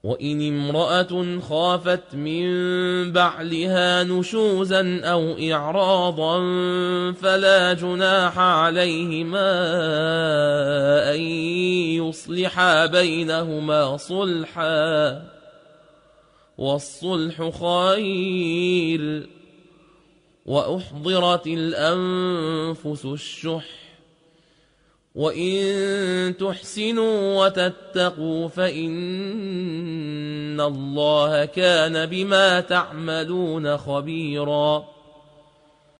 وإن امرأة خافت من بعلها نشوزا أو إعراضا فلا جناح عليهما أن يصلحا بينهما صلحا، والصلح خير. وأحضرت الأنفس الشح، وإن تحسنوا وتتقوا فإن الله كان بما تعملون خبيرا.